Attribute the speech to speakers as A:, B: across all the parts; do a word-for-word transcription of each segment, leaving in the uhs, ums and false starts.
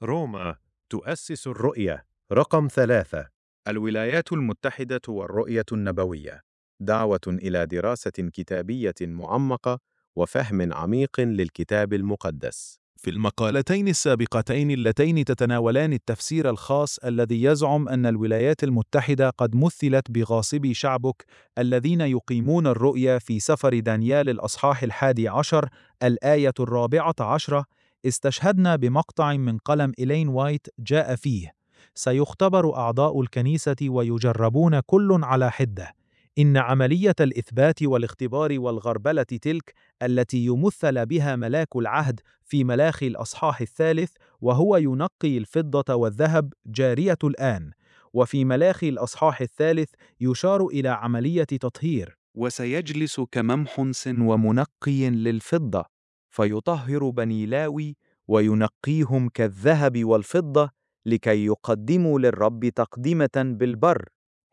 A: روما تؤسس الرؤية. رقم ثلاثة. الولايات المتحدة والرؤية النبوية. دعوة إلى دراسة كتابية معمقة وفهم عميق للكتاب المقدس.
B: في المقالتين السابقتين اللتين تتناولان التفسير الخاص الذي يزعم أن الولايات المتحدة قد مثلت بغاصبي شعبك الذين يقيمون الرؤية في سفر دانيال الأصحاح الحادي عشر الآية الرابعة عشرة، استشهدنا بمقطع من قلم إلين وايت جاء فيه: سيختبر أعضاء الكنيسة ويجربون كل على حدة. إن عملية الإثبات والاختبار والغربلة تلك التي يمثل بها ملاك العهد في ملاخي الأصحاح الثالث وهو ينقي الفضة والذهب جارية الآن، وفي ملاخي الأصحاح الثالث يشار إلى عملية تطهير، وسيجلس كممحنس ومنقي للفضة فيطهر بني لاوي وينقيهم كالذهب والفضة لكي يقدموا للرب تقدمة بالبر.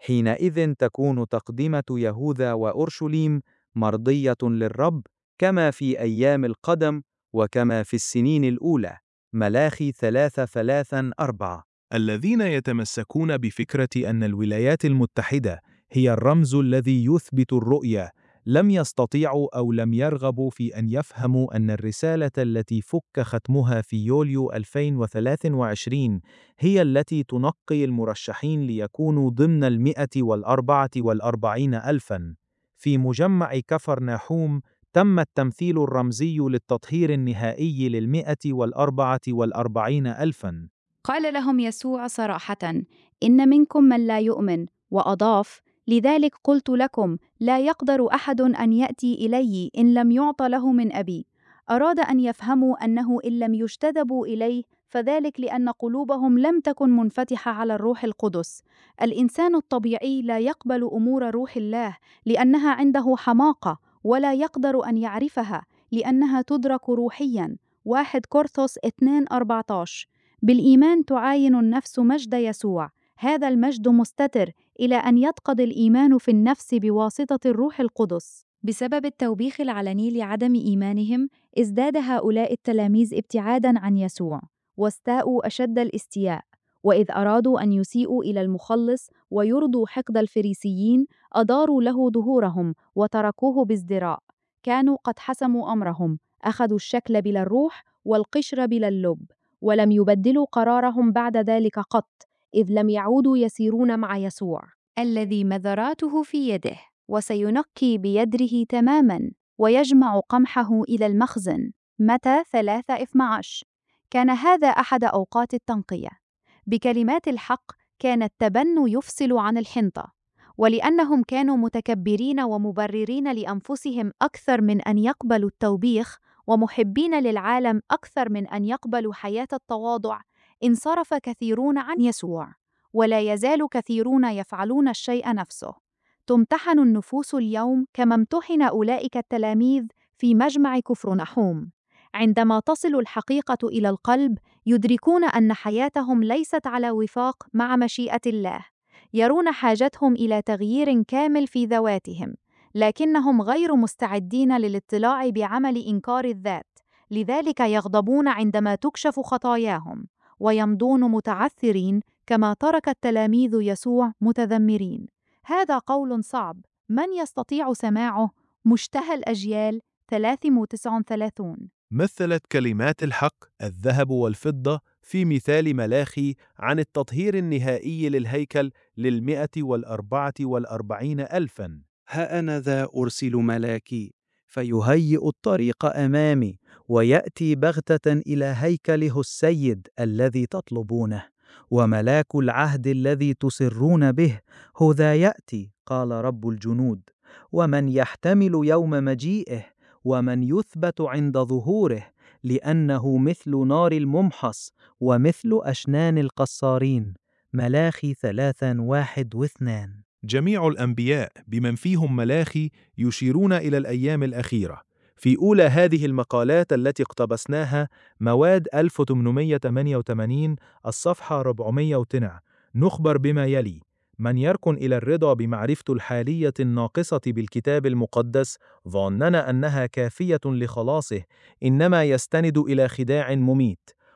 B: حينئذ تكون تقدمة يهوذا وأورشليم مرضية للرب كما في أيام القدم وكما في السنين الأولى. ملاخي ثلاثة ثلاثا أربعة. الذين يتمسكون بفكرة أن الولايات المتحدة هي الرمز الذي يثبت الرؤية لم يستطيعوا أو لم يرغبوا في أن يفهموا أن الرسالة التي فك ختمها في يوليو ألفين وثلاثة وعشرين هي التي تنقي المرشحين ليكونوا ضمن المئة والأربعة والأربعين ألفاً. في مجمع كفر ناحوم تم التمثيل الرمزي للتطهير النهائي للمئة والأربعة والأربعين ألفاً.
C: قال لهم يسوع صراحة: إن منكم من لا يؤمن، وأضاف: لذلك قلت لكم لا يقدر أحد أن يأتي إلي إن لم يعط له من أبي. أراد أن يفهموا أنه إن لم يجتذبوا إليه فذلك لأن قلوبهم لم تكن منفتحة على الروح القدس. الإنسان الطبيعي لا يقبل أمور روح الله لأنها عنده حماقة، ولا يقدر أن يعرفها لأنها تدرك روحياً. واحد كورنثوس اثنين أربعة عشر. بالإيمان تعاين النفس مجد يسوع، هذا المجد مستتر إلى أن يتقضي الإيمان في النفس بواسطة الروح القدس. بسبب التوبيخ العلني لعدم إيمانهم، ازداد هؤلاء التلاميذ ابتعاداً عن يسوع، واستاءوا أشد الاستياء. وإذ أرادوا أن يسيئوا إلى المخلص ويرضوا حقد الفريسيين، أداروا له ظهورهم وتركوه بازدراء. كانوا قد حسموا أمرهم، أخذوا الشكل بلا الروح والقشر بلا اللب، ولم يبدلوا قرارهم بعد ذلك قط، إذ لم يعودوا يسيرون مع يسوع الذي مذراته في يده، وسينقي بيده تماماً ويجمع قمحه إلى المخزن. متى ثلاثة اثنا عشر. كان هذا أحد أوقات التنقية. بكلمات الحق، كان التبن يفصل عن الحنطة، ولأنهم كانوا متكبرين ومبررين لأنفسهم أكثر من أن يقبلوا التوبيخ، ومحبين للعالم أكثر من أن يقبلوا حياة التواضع، انصرف كثيرون عن يسوع، ولا يزال كثيرون يفعلون الشيء نفسه. تمتحن النفوس اليوم كما امتحن أولئك التلاميذ في مجمع كفرنحوم. عندما تصل الحقيقة إلى القلب، يدركون أن حياتهم ليست على وفاق مع مشيئة الله. يرون حاجتهم إلى تغيير كامل في ذواتهم، لكنهم غير مستعدين للاطلاع بعمل إنكار الذات، لذلك يغضبون عندما تكشف خطاياهم، ويمضون متعثرين كما ترك التلاميذ يسوع متذمرين. هذا قول صعب، من يستطيع سماعه؟ مشتهى الأجيال ثلاثمائة وتسعة وثلاثين.
B: مثلت كلمات الحق الذهب والفضة في مثال ملاخي عن التطهير النهائي للهيكل للمئة والأربعة والأربعين ألفاً. ها أنا ذا أرسل ملاكي فيهيئ الطريق أمامي، ويأتي بغتة إلى هيكله السيد الذي تطلبونه، وملاك العهد الذي تسرون به هذا يأتي، قال رب الجنود. ومن يحتمل يوم مجيئه، ومن يثبت عند ظهوره، لأنه مثل نار الممحص ومثل أشنان القصارين. ملاخي ثلاثة واحد واثنان. جميع الأنبياء بمن فيهم ملاخي يشيرون إلى الأيام الأخيرة. في أولى هذه المقالات التي اقتبسناها، مواد ألف وثمانمائة وثمانية وثمانين الصفحة أربعمائة وتسعة، نخبر بما يلي: من يركن إلى الرضا بمعرفة الحالية الناقصة بالكتاب المقدس ظاننا أنها كافية لخلاصه، إنما يستند إلى خداع مميت.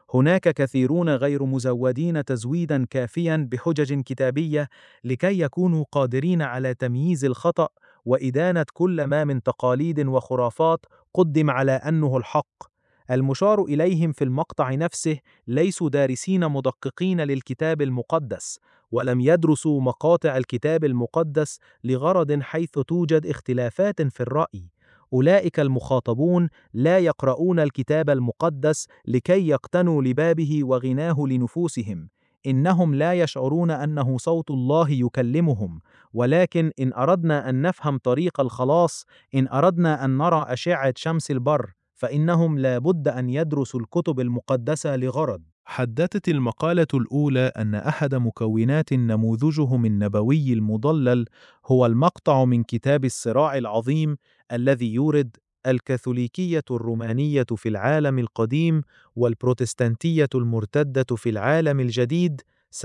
B: هناك كثيرون غير مزودين تزويداً كافياً بحجج كتابية لكي يكونوا قادرين على تمييز الخطأ وإدانة كل ما من تقاليد وخرافات قدم على أنه الحق. المشار إليهم في المقطع نفسه ليسوا دارسين مدققين للكتاب المقدس، ولم يدرسوا مقاطع الكتاب المقدس لغرض حيث توجد اختلافات في الرأي. أولئك المخاطبون لا يقرؤون الكتاب المقدس لكي يقتنوا لبابه وغناه لنفوسهم، إنهم لا يشعرون أنه صوت الله يكلمهم، ولكن إن أردنا أن نفهم طريق الخلاص، إن أردنا أن نرى أشعة شمس البر، فإنهم لا بد أن يدرسوا الكتب المقدسة لغرض. حددت المقالة الأولى أن أحد مكونات نموذجهم النبوي المضلل هو المقطع من كتاب الصراع العظيم الذي يورد: الكاثوليكية الرومانية في العالم القديم والبروتستانتية المرتدة في العالم الجديد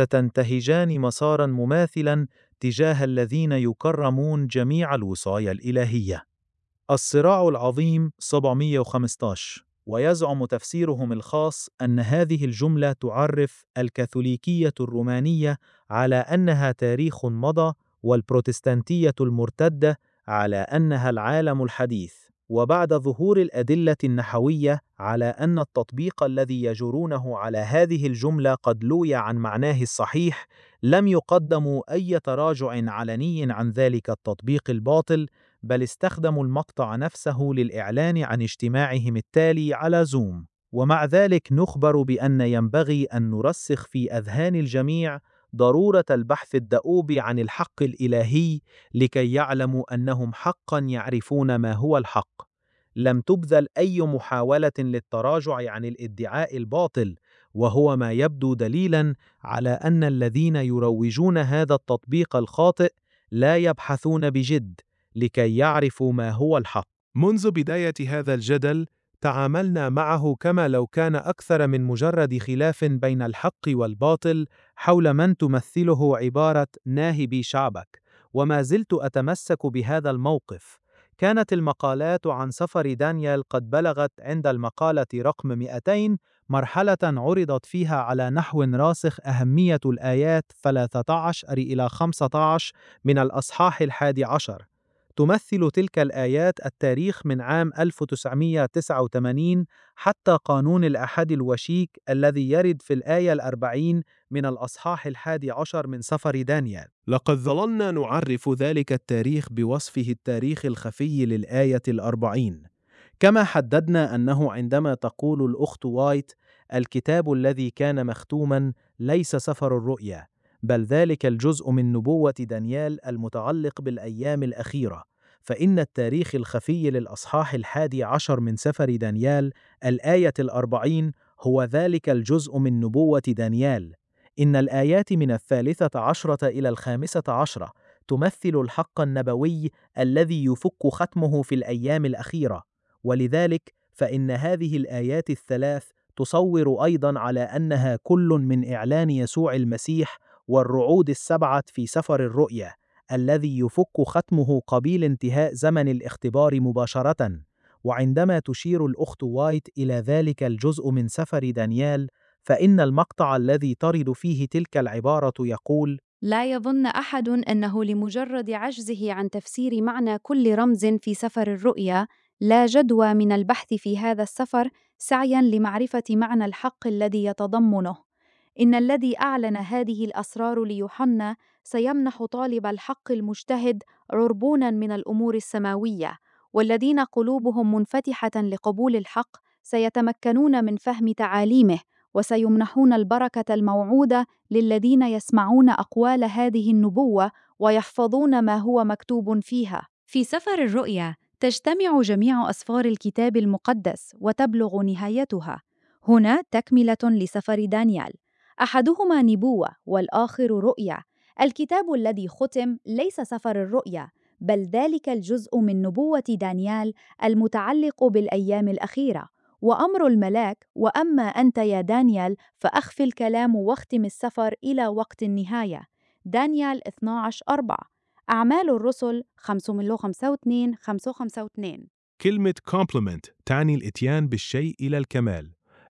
B: ستنتهجان مساراً مماثلاً تجاه الذين يكرمون جميع الوصايا الإلهية. الصراع العظيم سبعمائة وخمسة عشر. ويزعم تفسيرهم الخاص أن هذه الجملة تعرف الكاثوليكية الرومانية على أنها تاريخ مضى، والبروتستانتية المرتدة على أنها العالم الحديث. وبعد ظهور الأدلة النحوية على أن التطبيق الذي يجرونه على هذه الجملة قد لوي عن معناه الصحيح، لم يقدموا أي تراجع علني عن ذلك التطبيق الباطل، بل استخدموا المقطع نفسه للإعلان عن اجتماعهم التالي على زوم. ومع ذلك نخبر بأن ينبغي أن نرسخ في أذهان الجميع ضرورة البحث الدؤوب عن الحق الإلهي لكي يعلموا أنهم حقاً يعرفون ما هو الحق. لم تبذل أي محاولة للتراجع عن الادعاء الباطل، وهو ما يبدو دليلاً على أن الذين يروجون هذا التطبيق الخاطئ لا يبحثون بجد لكي يعرفوا ما هو الحق. منذ بداية هذا الجدل تعاملنا معه كما لو كان أكثر من مجرد خلاف بين الحق والباطل حول من تمثله عبارة ناهبي شعبك، وما زلت أتمسك بهذا الموقف. كانت المقالات عن سفر دانيال قد بلغت عند المقالة رقم مئتين مرحلة عرضت فيها على نحو راسخ أهمية الآيات ثلاثة عشر إلى خمسة عشر من الأصحاح الحادي عشر. تمثل تلك الآيات التاريخ من عام ألف وتسعمائة وتسعة وثمانين حتى قانون الأحد الوشيك الذي يرد في الآية الأربعين من الأصحاح الحادي عشر من سفر دانيال. لقد ظللنا نعرف ذلك التاريخ بوصفه التاريخ الخفي للآية الأربعين، كما حددنا أنه عندما تقول الأخت وايت الكتاب الذي كان مختوما ليس سفر الرؤيا، بل ذلك الجزء من نبوة دانيال المتعلق بالأيام الأخيرة، فإن التاريخ الخفي للأصحاح الحادي عشر من سفر دانيال الآية الأربعين هو ذلك الجزء من نبوة دانيال. إن الآيات من الثالثة عشرة إلى الخامسة عشرة تمثل الحق النبوي الذي يفك ختمه في الأيام الأخيرة، ولذلك فإن هذه الآيات الثلاث تصور أيضاً على أنها كل من إعلان يسوع المسيح والرعود السبعة في سفر الرؤيا الذي يفك ختمه قبيل انتهاء زمن الاختبار مباشرة. وعندما تشير الأخت وايت إلى ذلك الجزء من سفر دانيال، فإن المقطع الذي ترد فيه تلك العبارة يقول:
C: لا يظن أحد أنه لمجرد عجزه عن تفسير معنى كل رمز في سفر الرؤيا لا جدوى من البحث في هذا السفر سعياً لمعرفة معنى الحق الذي يتضمنه. إن الذي أعلن هذه الأسرار ليوحنا سيمنح طالب الحق المجتهد عربوناً من الأمور السماوية، والذين قلوبهم منفتحة لقبول الحق سيتمكنون من فهم تعاليمه، وسيمنحون البركة الموعودة للذين يسمعون أقوال هذه النبوة ويحفظون ما هو مكتوب فيها. في سفر الرؤيا تجتمع جميع أسفار الكتاب المقدس وتبلغ نهايتها. هنا تكملة لسفر دانيال، أحدهما نبوة والآخر رؤيا. الكتاب الذي ختم ليس سفر الرؤيا، بل ذلك الجزء من نبوة دانيال المتعلق بالأيام الأخيرة. وأمر الملاك: وأما أنت يا دانيال فأخف الكلام واختم السفر إلى وقت النهاية. دانيال اثني عشر أربعة. أعمال الرسل خمسمائة وخمسة واثنين خمسمائة وخمسة واثنين.
B: كلمة compliment تعني الإتيان بالشيء إلى الكمال.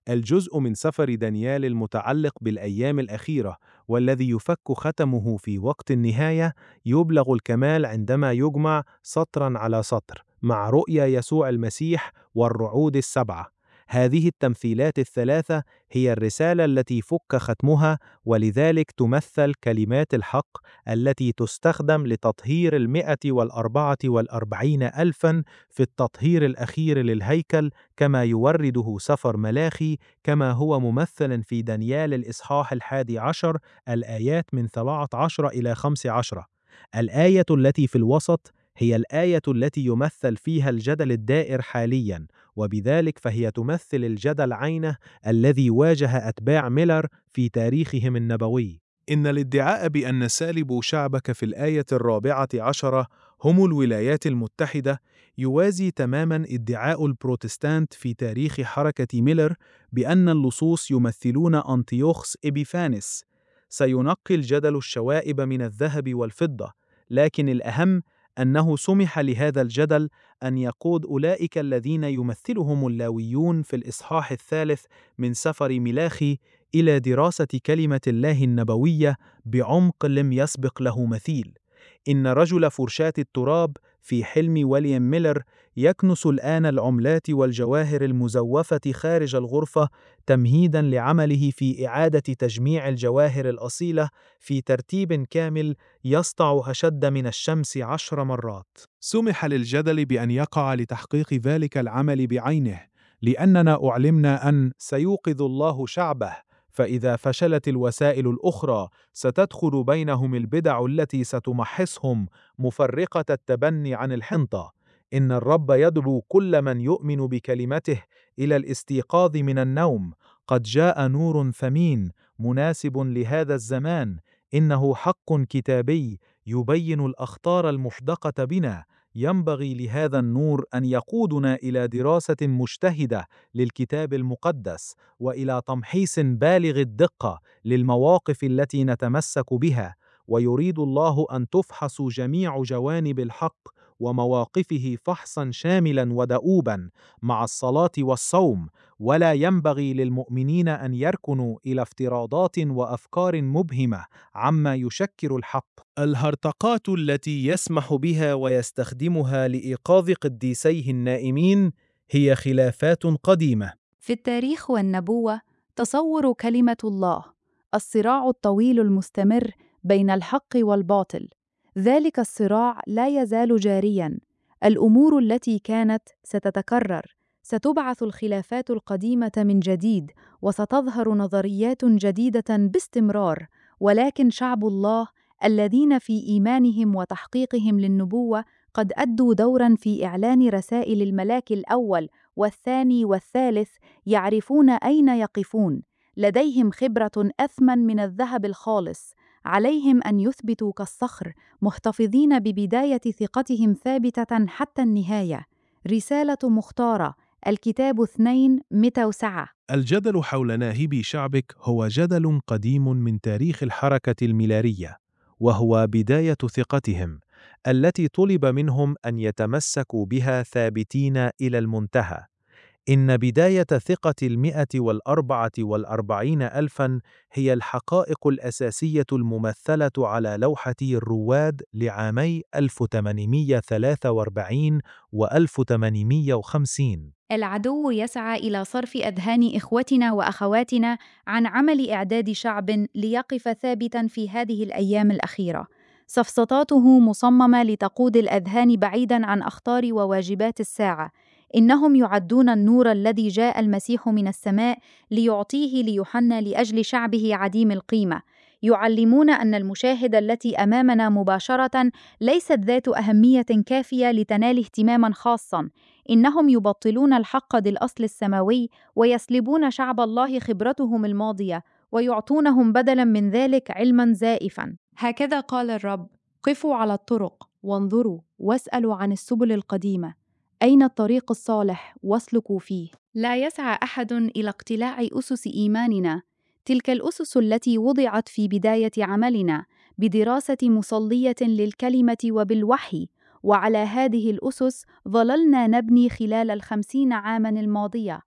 B: الجزء من سفر دانيال المتعلق بالأيام الأخيرة والذي يفك ختمه في وقت النهاية يبلغ الكمال عندما يجمع سطراً على سطر مع رؤيا يسوع المسيح والرعود السبعة. هذه التمثيلات الثلاثة هي الرسالة التي فك ختمها، ولذلك تمثل كلمات الحق التي تستخدم لتطهير المئة والأربعة والأربعين ألفاً في التطهير الأخير للهيكل، كما يورده سفر ملاخي، كما هو ممثل في دانيال الإصحاح الحادي عشر الآيات من ثلاثة عشر إلى خمسة عشر. الآية التي في الوسط هي الآية التي يمثل فيها الجدل الدائر حالياً، وبذلك فهي تمثل الجدل عينه الذي واجه أتباع ميلر في تاريخهم النبوي. إن الادعاء بأن سالبوا شعبك في الآية الرابعة عشرة هم الولايات المتحدة يوازي تماماً ادعاء البروتستانت في تاريخ حركة ميلر بأن اللصوص يمثلون أنطيوخوس إبيفانيس. سينقي الجدل الشوائب من الذهب والفضة، لكن الأهم أنه سمح لهذا الجدل أن يقود أولئك الذين يمثلهم اللاويون في الإصحاح الثالث من سفر ملاخي إلى دراسة كلمة الله النبوية بعمق لم يسبق له مثيل. إن رجل فرشاة التراب في حلم ويليام ميلر يكنس الآن العملات والجواهر المزوفة خارج الغرفة تمهيداً لعمله في إعادة تجميع الجواهر الأصيلة في ترتيب كامل يسطع أشد من الشمس عشر مرات. سمح للجدل بأن يقع لتحقيق ذلك العمل بعينه، لأننا أعلمنا أن سيوقظ الله شعبه، فإذا فشلت الوسائل الأخرى ستدخل بينهم البدع التي ستمحصهم مفرقة التبني عن الحنطة. إن الرب يدعو كل من يؤمن بكلمته إلى الاستيقاظ من النوم. قد جاء نور ثمين مناسب لهذا الزمان. إنه حق كتابي يبين الأخطار المحدقة بنا. ينبغي لهذا النور أن يقودنا إلى دراسة مجتهدة للكتاب المقدس، وإلى تمحيص بالغ الدقة للمواقف التي نتمسك بها. ويريد الله أن تفحص جميع جوانب الحق ومواقفه فحصاً شاملاً ودؤوباً مع الصلاة والصوم، ولا ينبغي للمؤمنين أن يركنوا إلى افتراضات وأفكار مبهمة عما يشكل الحق. الهرطقات التي يسمح بها ويستخدمها لإيقاظ قديسيه النائمين هي خلافات قديمة.
C: في التاريخ والنبوة تصور كلمة الله الصراع الطويل المستمر بين الحق والباطل. ذلك الصراع لا يزال جارياً. الأمور التي كانت ستتكرر، ستبعث الخلافات القديمة من جديد، وستظهر نظريات جديدة باستمرار. ولكن شعب الله الذين في إيمانهم وتحقيقهم للنبوة قد أدوا دوراً في إعلان رسائل الملاك الأول والثاني والثالث، يعرفون أين يقفون. لديهم خبرة أثمن من الذهب الخالص. عليهم أن يثبتوا كالصخر، محتفظين ببداية ثقتهم ثابتة حتى النهاية. رسالة مختارة، الكتاب اثنين مئة وسبعة.
B: الجدل حول ناهبي شعبك هو جدل قديم من تاريخ الحركة الميلارية، وهو بداية ثقتهم التي طلب منهم أن يتمسكوا بها ثابتين إلى المنتهى. إن بداية ثقة المئة والأربعة والأربعين ألفاً هي الحقائق الأساسية الممثلة على لوحة الرواد لعامي ألف وثمانمئة وثلاثة وأربعين وألف وثمانمئة وخمسين.
C: العدو يسعى إلى صرف أذهان إخوتنا وأخواتنا عن عمل إعداد شعب ليقف ثابتاً في هذه الأيام الأخيرة. سفسطاته مصممة لتقود الأذهان بعيداً عن أخطار وواجبات الساعة. إنهم يعدون النور الذي جاء المسيح من السماء ليعطيه ليوحنا لأجل شعبه عديم القيمة. يعلمون أن المشاهدة التي أمامنا مباشرة ليست ذات أهمية كافية لتنال اهتماماً خاصاً. إنهم يبطلون الحق ذي الأصل السماوي ويسلبون شعب الله خبرتهم الماضية، ويعطونهم بدلاً من ذلك علماً زائفاً. هكذا قال الرب: قفوا على الطرق وانظروا واسألوا عن السبل القديمة، أين الطريق الصالح واسلكوا فيه. لا يسعى أحد إلى اقتلاع أسس إيماننا، تلك الأسس التي وضعت في بداية عملنا بدراسة مصلية للكلمة وبالوحي. وعلى هذه الأسس ظللنا نبني خلال الخمسين عاماً الماضية.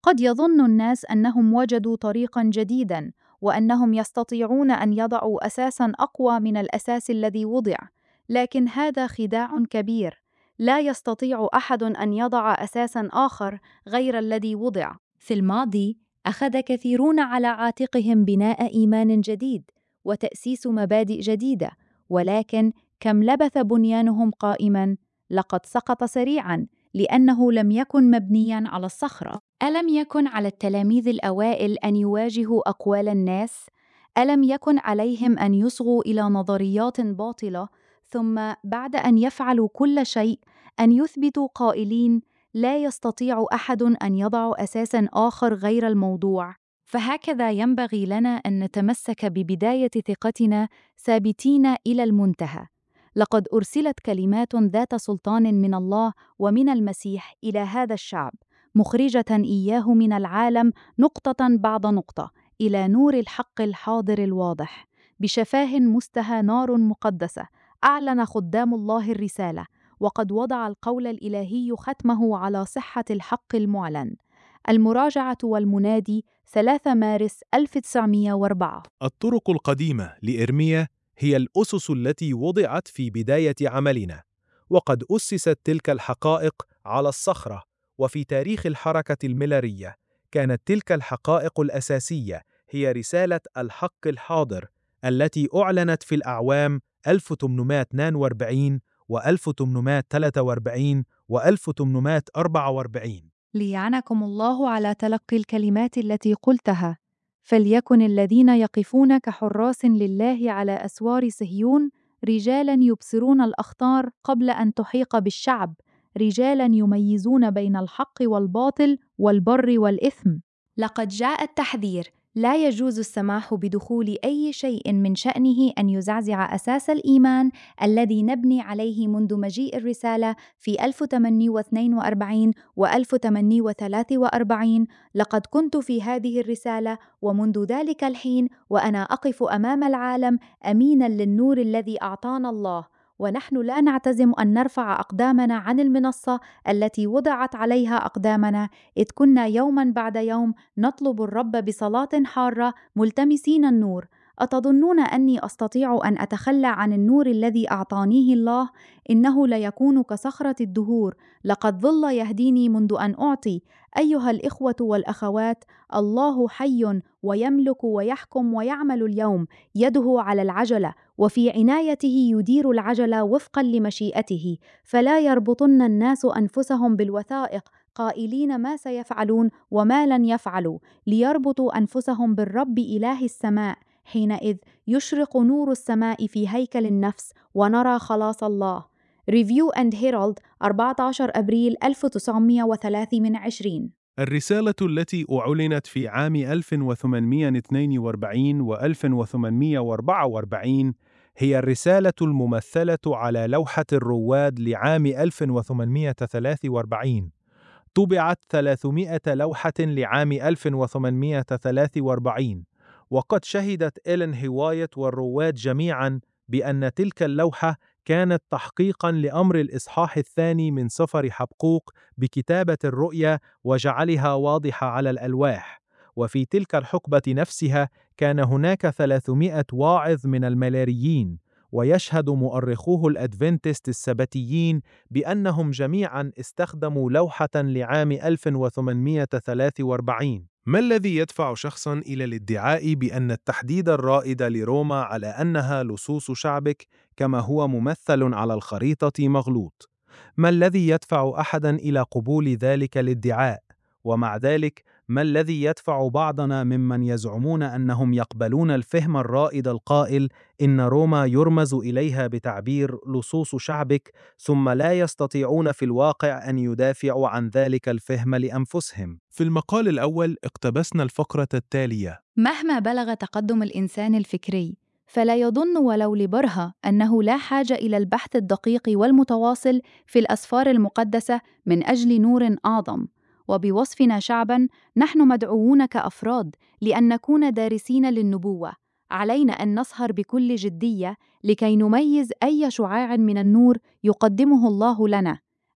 C: قد يظن الناس أنهم وجدوا طريقاً جديداً وأنهم يستطيعون أن يضعوا أساساً أقوى من الأساس الذي وضع، لكن هذا خداع كبير. لا يستطيع أحد أن يضع أساساً آخر غير الذي وضع. في الماضي أخذ كثيرون على عاتقهم بناء إيمان جديد وتأسيس مبادئ جديدة، ولكن كم لبث بنيانهم قائماً؟ لقد سقط سريعاً لأنه لم يكن مبنياً على الصخرة. ألم يكن على التلاميذ الأوائل أن يواجهوا أقوال الناس؟ ألم يكن عليهم أن يصغوا إلى نظريات باطلة، ثم بعد أن يفعلوا كل شيء أن يثبتوا قائلين لا يستطيع أحد أن يضع أساساً آخر غير الموضوع؟ فهكذا ينبغي لنا أن نتمسك ببداية ثقتنا ثابتين إلى المنتهى. لقد أرسلت كلمات ذات سلطان من الله ومن المسيح إلى هذا الشعب، مخرجة إياه من العالم نقطة بعد نقطة إلى نور الحق الحاضر الواضح. بشفاه مستهى نار مقدسة أعلن خدام الله الرسالة، وقد وضع القول الإلهي ختمه على صحة الحق المعلن. المراجعة والمنادي ثلاثة مارس ألف وتسعمائة وأربعة.
B: الطرق القديمة لإرميا هي الأسس التي وضعت في بداية عملنا، وقد أسست تلك الحقائق على الصخرة. وفي تاريخ الحركة الميلارية كانت تلك الحقائق الأساسية هي رسالة الحق الحاضر التي أعلنت في الأعوام ألف وثمانمائة واثنين وأربعين وألف وثمانمائة وثلاثة وأربعين وألف وثمانمائة وأربعة وأربعين.
C: ليعنكم الله على تلقي الكلمات التي قلتها. فليكن الذين يقفون كحراس لله على أسوار صهيون رجالاً يبصرون الأخطار قبل أن تحيق بالشعب، رجالاً يميزون بين الحق والباطل والبر والإثم. لقد جاء التحذير: لا يجوز السماح بدخول أي شيء من شأنه أن يزعزع أساس الإيمان الذي نبني عليه منذ مجيء الرسالة في ألف وثمانمائة واثنين وأربعين وألف وثمانمائة وثلاثة وأربعين. لقد كنت في هذه الرسالة ومنذ ذلك الحين وأنا أقف أمام العالم أميناً للنور الذي أعطانا الله، ونحن لا نعتزم أن نرفع أقدامنا عن المنصة التي وضعت عليها أقدامنا، إذ كنا يوماً بعد يوم نطلب الرب بصلاة حارة ملتمسين النور. أتظنون أني أستطيع أن أتخلى عن النور الذي أعطانيه الله؟ إنه ليكون كصخرة الدهور، لقد ظل يهديني منذ أن أعطي. أيها الإخوة والأخوات، الله حي ويملك ويحكم ويعمل اليوم. يده على العجلة وفي عنايته يدير العجلة وفقاً لمشيئته، فلا يربطن الناس أنفسهم بالوثائق قائلين ما سيفعلون وما لن يفعلوا، ليربطوا أنفسهم بالرب إله السماء. حينئذ يشرق نور السماء في هيكل النفس ونرى خلاص الله. ريفيو أند هيرالد أربعة عشر أبريل ألف وتسعمائة وثلاثة وعشرين.
B: الرسالة التي أعلنت في عام ألف وثمانمائة واثنين وأربعين وألف وثمانمائة وأربعة وأربعين هي الرسالة الممثلة على لوحة الرواد لعام ألف وثمانمائة وثلاثة وأربعين. طبعت ثلاثمائة لوحة لعام ألف وثمانمائة وثلاثة وأربعين، وقد شهدت إيلين هوايت والرواد جميعاً بأن تلك اللوحة كانت تحقيقاً لأمر الإصحاح الثاني من سفر حبقوق بكتابة الرؤيا وجعلها واضحة على الألواح. وفي تلك الحقبة نفسها كان هناك ثلاثمائة واعظ من الملاريين، ويشهد مؤرخوه الأدفنتست السبتيين بأنهم جميعاً استخدموا لوحة لعام ألف وثمانمائة وثلاثة وأربعين. ما الذي يدفع شخصاً إلى الادعاء بأن التحديد الرائد لروما على أنها لصوص شعبك كما هو ممثل على الخريطة مغلوط؟ ما الذي يدفع أحداً إلى قبول ذلك الادعاء؟ ومع ذلك ما الذي يدفع بعضنا ممن يزعمون أنهم يقبلون الفهم الرائد القائل إن روما يرمز إليها بتعبير لصوص شعبك، ثم لا يستطيعون في الواقع أن يدافعوا عن ذلك الفهم لأنفسهم؟ في المقال الأول اقتبسنا الفقرة التالية:
C: مهما بلغ تقدم الإنسان الفكري، فلا يظن ولو لبرهة أنه لا حاجة إلى البحث الدقيق والمتواصل في الأسفار المقدسة من أجل نور أعظم. وبوصفنا شعباً، نحن مدعوون كأفراد لأن نكون دارسين للنبوة. علينا أن نسهر بكل جدية لكي نميز أي شعاع من النور يقدمه الله لنا.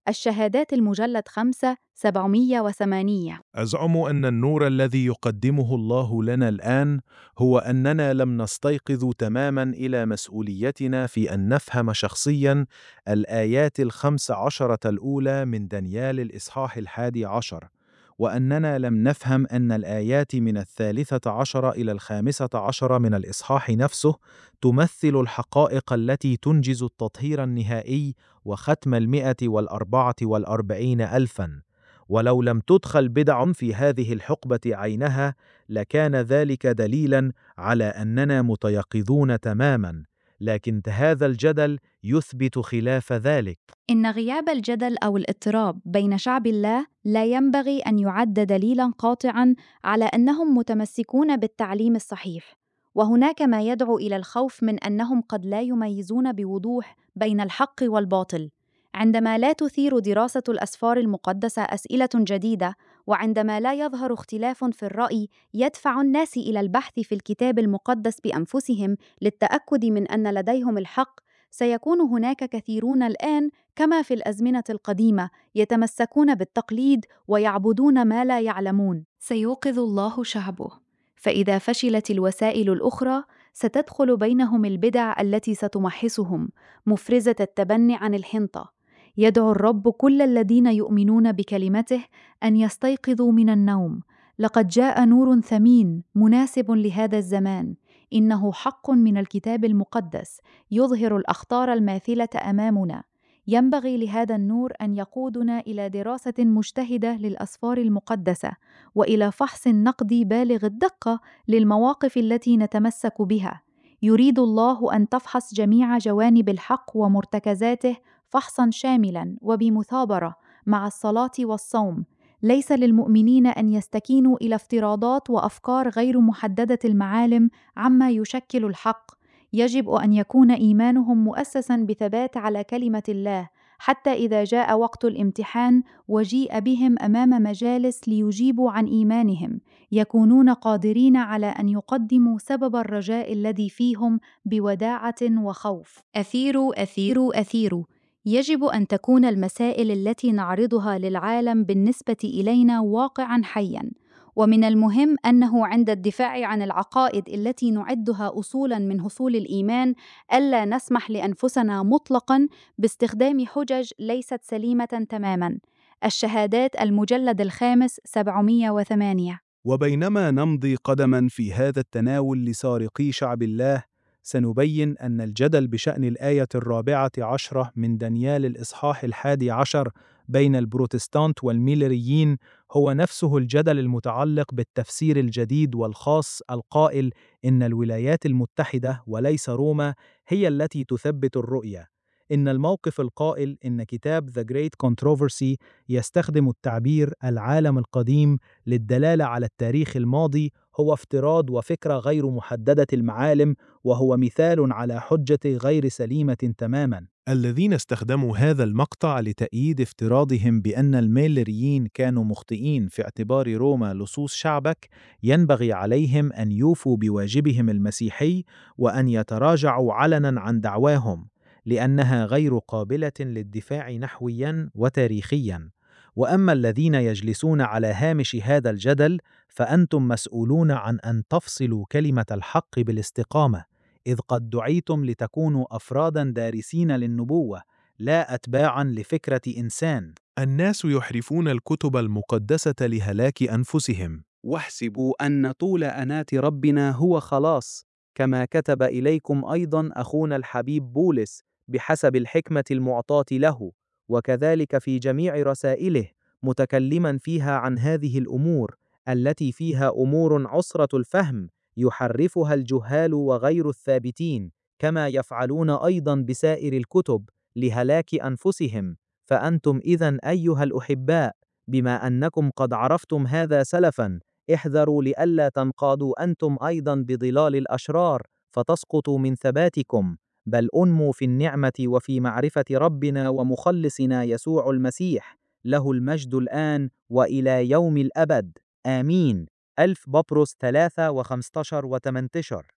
C: الشهادات المجلد خمسة سبعمية وثمانية.
B: أزعم أن النور الذي يقدمه الله لنا الآن هو أننا لم نستيقظ تماماً إلى مسؤوليتنا في أن نفهم شخصياً الآيات الخمس عشرة الأولى من دانيال الإصحاح الحادي عشر، وأننا لم نفهم أن الآيات من الثالثة عشر إلى الخامسة عشر من الإصحاح نفسه تمثل الحقائق التي تنجز التطهير النهائي وختم المئة والأربعة والأربعين ألفاً. ولو لم تدخل بدع في هذه الحقبة عينها لكان ذلك دليلاً على أننا متيقظون تماماً، لكن هذا الجدل يثبت خلاف ذلك.
C: إن غياب الجدل أو الاضطراب بين شعب الله لا ينبغي أن يعد دليلاً قاطعاً على أنهم متمسكون بالتعليم الصحيح، وهناك ما يدعو إلى الخوف من أنهم قد لا يميزون بوضوح بين الحق والباطل. عندما لا تثير دراسة الأسفار المقدسة أسئلة جديدة، وعندما لا يظهر اختلاف في الرأي يدفع الناس إلى البحث في الكتاب المقدس بأنفسهم للتأكد من أن لديهم الحق، سيكون هناك كثيرون الآن كما في الأزمنة القديمة يتمسكون بالتقليد ويعبدون ما لا يعلمون. سيوقظ الله شعبه، فإذا فشلت الوسائل الأخرى ستدخل بينهم البدع التي ستمحصهم، مفرزة التبني عن الحنطة. يدعو الرب كل الذين يؤمنون بكلمته أن يستيقظوا من النوم. لقد جاء نور ثمين مناسب لهذا الزمان، إنه حق من الكتاب المقدس يظهر الأخطار الماثلة أمامنا. ينبغي لهذا النور أن يقودنا إلى دراسة مجتهدة للأسفار المقدسة، وإلى فحص نقدي بالغ الدقة للمواقف التي نتمسك بها. يريد الله أن تفحص جميع جوانب الحق ومرتكزاته فحصاً شاملاً وبمثابرة مع الصلاة والصوم. ليس للمؤمنين أن يستكينوا إلى افتراضات وأفكار غير محددة المعالم عما يشكل الحق. يجب أن يكون إيمانهم مؤسساً بثبات على كلمة الله، حتى إذا جاء وقت الامتحان وجيء بهم أمام مجالس ليجيبوا عن إيمانهم، يكونون قادرين على أن يقدموا سبب الرجاء الذي فيهم بوداعة وخوف. أثيروا أثيروا أثيروا. يجب أن تكون المسائل التي نعرضها للعالم بالنسبة إلينا واقعاً حياً، ومن المهم أنه عند الدفاع عن العقائد التي نعدها أصولاً من أصول الإيمان ألا نسمح لأنفسنا مطلقاً باستخدام حجج ليست سليمة تماماً. الشهادات المجلد الخامس سبعمية وثمانية.
B: وبينما نمضي قدماً في هذا التناول لسارقي شعب الله، سنبين أن الجدل بشأن الآية الرابعة عشرة من دانيال الإصحاح الحادي عشر بين البروتستانت والميلريين هو نفسه الجدل المتعلق بالتفسير الجديد والخاص القائل إن الولايات المتحدة وليس روما هي التي تثبت الرؤية. إن الموقف القائل إن كتاب The Great Controversy يستخدم التعبير العالم القديم للدلالة على التاريخ الماضي هو افتراض وفكرة غير محددة المعالم، وهو مثال على حجة غير سليمة تماماً. الذين استخدموا هذا المقطع لتأييد افتراضهم بأن الميلريين كانوا مخطئين في اعتبار روما لصوص شعبك ينبغي عليهم أن يوفوا بواجبهم المسيحي وأن يتراجعوا علناً عن دعواهم، لأنها غير قابلة للدفاع نحوياً وتاريخياً. وأما الذين يجلسون على هامش هذا الجدل فأنتم مسؤولون عن أن تفصلوا كلمة الحق بالاستقامة، إذ قد دعيتم لتكونوا أفراداً دارسين للنبوة لا أتباعاً لفكرة إنسان. الناس يحرفون الكتب المقدسة لهلاك أنفسهم.
D: واحسبوا أن طول أنات ربنا هو خلاص، كما كتب إليكم أيضاً أخونا الحبيب بولس بحسب الحكمة المعطاة له، وكذلك في جميع رسائله، متكلماً فيها عن هذه الأمور التي فيها أمور عسرة الفهم يحرفها الجهال وغير الثابتين، كما يفعلون أيضاً بسائر الكتب لهلاك أنفسهم. فأنتم إذن أيها الأحباء، بما أنكم قد عرفتم هذا سلفاً، احذروا لئلا تنقادوا أنتم أيضاً بضلال الأشرار فتسقطوا من ثباتكم، بل أنموا في النعمة وفي معرفة ربنا ومخلصنا يسوع المسيح، له المجد الآن وإلى يوم الأبد، آمين. ألف بطرس ثلاثة وخمستاشر وثمانتاشر.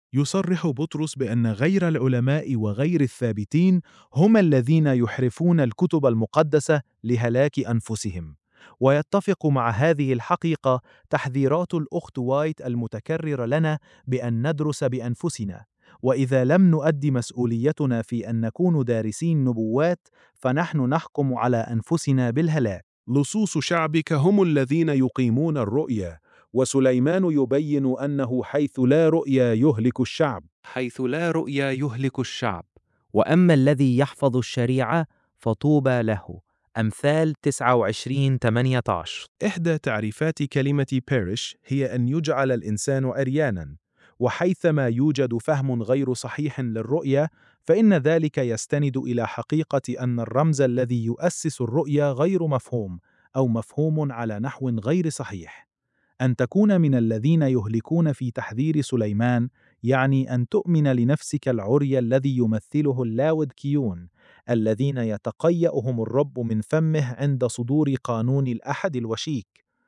B: يصرح بطرس بأن غير العلماء وغير الثابتين هم الذين يحرفون الكتب المقدسة لهلاك أنفسهم. ويتفق مع هذه الحقيقة تحذيرات الأخت وايت المتكررة لنا بأن ندرس بأنفسنا، وإذا لم نؤدي مسؤوليتنا في أن نكون دارسين نبوات فنحن نحكم على أنفسنا بالهلاك.
E: لصوص شعبك هم الذين يقيمون الرؤيا، وسليمان يبين أنه حيث لا رؤيا يهلك الشعب.
D: حيث لا رؤيا يهلك الشعب، وأما الذي يحفظ الشريعة فطوبى له. أمثال تسعة وعشرين ثمانية عشر.
B: إحدى تعريفات كلمة perish هي أن يجعل الإنسان عرياناً، وحيثما يوجد فهم غير صحيح للرؤية فإن ذلك يستند إلى حقيقة أن الرمز الذي يؤسس الرؤية غير مفهوم أو مفهوم على نحو غير صحيح. أن تكون من الذين يهلكون في تحذير سليمان يعني أن تؤمن لنفسك العري الذي يمثله اللاودكيون الذين يتقيأهم الرب من فمه عند صدور قانون الأحد الوشيك.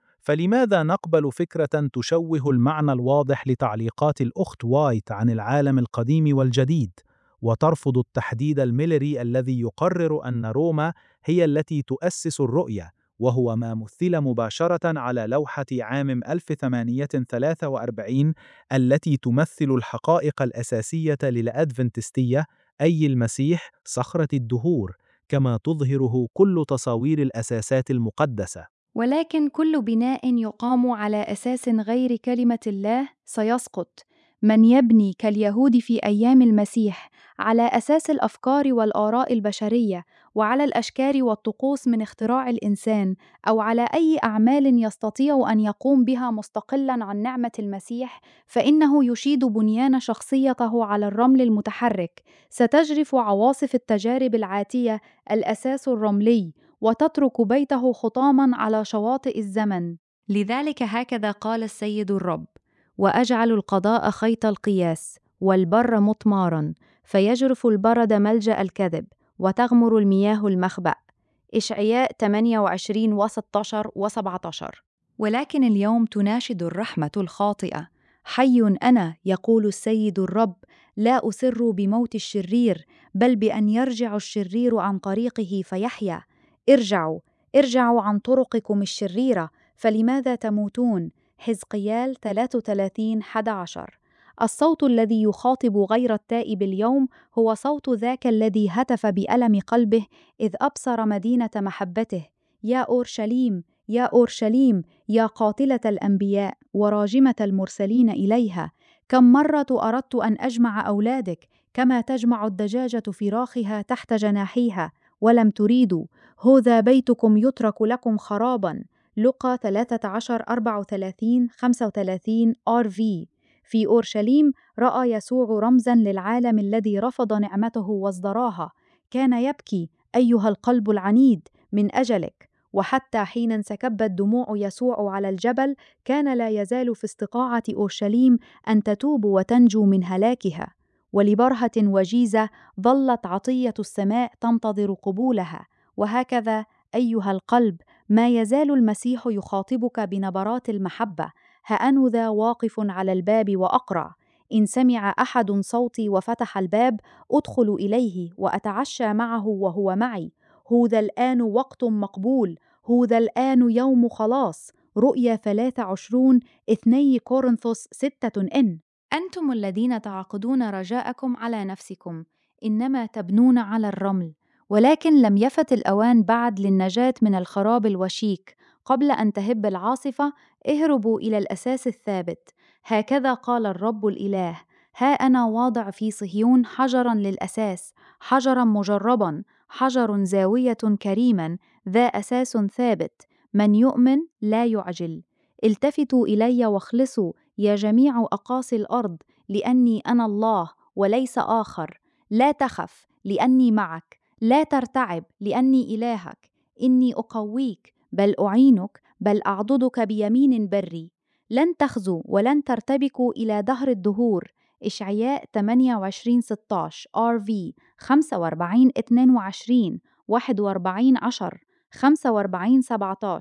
B: فلماذا نقبل فكرة تشوه المعنى الواضح لتعليقات الأخت وايت عن العالم القديم والجديد، وترفض التحديد الميلري الذي يقرر أن روما هي التي تؤسس الرؤية، وهو ما مثل مباشرة على لوحة عام ألف وثمانمائة وثلاثة وأربعين التي تمثل الحقائق الأساسية للأدفنتستية، أي المسيح صخرة الدهور، كما تظهره كل تصاوير الأساسات المقدسة.
C: ولكن كل بناء يقام على أساس غير كلمة الله سيسقط. من يبني كاليهود في أيام المسيح على أساس الأفكار والآراء البشرية وعلى الأشكال والطقوس من اختراع الإنسان، أو على أي أعمال يستطيع أن يقوم بها مستقلاً عن نعمة المسيح، فإنه يشيد بنيان شخصيته على الرمل المتحرك. ستجرف عواصف التجارب العاتية الأساس الرملي، وتترك بيته حطاماً على شواطئ الزمن. لذلك هكذا قال السيد الرب: وأجعل القضاء خيط القياس والبر مطماراً، فيجرف البرد ملجأ الكذب وتغمر المياه المخبأ. إشعياء ثمانية وعشرين وستة عشر وسبعة عشر. ولكن اليوم تناشد الرحمة الخاطئة: حي أنا، يقول السيد الرب، لا أسر بموت الشرير، بل بأن يرجع الشرير عن طريقه فيحيا. ارجعوا، ارجعوا عن طرقكم الشريرة، فلماذا تموتون؟ حزقيال ثلاثة وثلاثين أحد عشر. الصوت الذي يخاطب غير التائب اليوم هو صوت ذاك الذي هتف بألم قلبه إذ أبصر مدينة محبته: يا أورشليم، يا أورشليم، يا قاتلة الأنبياء وراجمة المرسلين إليها، كم مرة أردت أن أجمع أولادك كما تجمع الدجاجة فراخها تحت جناحيها، ولم تريدوا. هذا بيتكم يترك لكم خراباً. لوقا ثلاثة عشر أربعة وثلاثين خمسة وثلاثين آر في. في أورشليم رأى يسوع رمزاً للعالم الذي رفض نعمته وازدراها. كان يبكي: أيها القلب العنيد، من أجلك. وحتى حين انسكبت دموع يسوع على الجبل كان لا يزال في استطاعة أورشليم أن تتوب وتنجو من هلاكها. ولبرهة وجيزة ظلت عطية السماء تنتظر قبولها. وهكذا أيها القلب ما يزال المسيح يخاطبك بنبرات المحبة: ها أنا ذا واقف على الباب وأقرع، إن سمع أحد صوتي وفتح الباب أدخل إليه وأتعشى معه وهو معي. هذا الآن وقت مقبول، هذا الآن يوم خلاص. رؤيا ثلاثة وعشرين اثني كورنثوس ستة إن. أنتم الذين تعقدون رجاءكم على نفسكم، إنما تبنون على الرمل. ولكن لم يفت الأوان بعد للنجاة من الخراب الوشيك. قبل أن تهب العاصفة اهربوا إلى الأساس الثابت. هكذا قال الرب الإله: ها أنا واضع في صهيون حجراً للأساس، حجراً مجرباً، حجر زاوية كريماً، ذا أساس ثابت، من يؤمن لا يعجل. التفتوا إلي واخلصوا يا جميع أقاصي الأرض، لأني أنا الله وليس آخر. لا تخف لأني معك، لا ترتعب لأني إلهك. إني أقويك، بل أعينك، بل أعضدك بيمين بري. لن تخزوا ولن ترتبكوا إلى دهر الدهور. إشعياء ثمانية وعشرين ستة عشر آر في. خمسة وأربعين اثنين وعشرين واحد وأربعين عشر خمسة وأربعين سبعة عشر.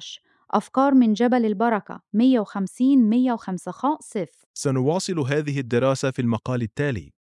C: أفكار من جبل البركة مئة وخمسين مئة وخمسة خاء صفر.
E: سنواصل هذه الدراسة في المقال التالي.